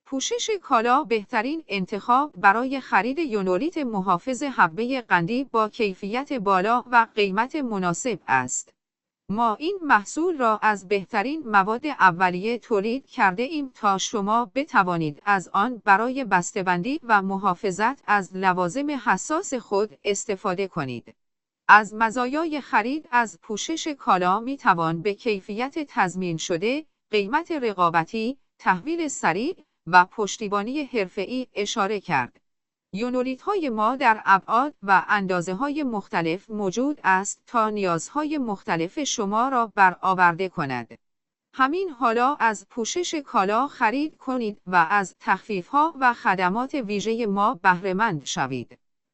پوشش کالا بهترین انتخاب برای خرید یونولیت محافظ حبه قندی با کیفیت بالا و قیمت مناسب است. ما این محصول را از بهترین مواد اولیه تولید کرده ایم تا شما بتوانید از آن برای بسته‌بندی و محافظت از لوازم حساس خود استفاده کنید. از مزایای خرید از پوشش کالا می توان به کیفیت تضمین شده، قیمت رقابتی، تحویل سریع و پشتیبانی حرفه‌ای اشاره کرد. یونولیت‌های ما در ابعاد و اندازه‌های مختلف موجود است تا نیازهای مختلف شما را برآورده کند. همین حالا از پوشش کالا خرید کنید و از تخفیف‌ها و خدمات ویژه ما بهره‌مند شوید.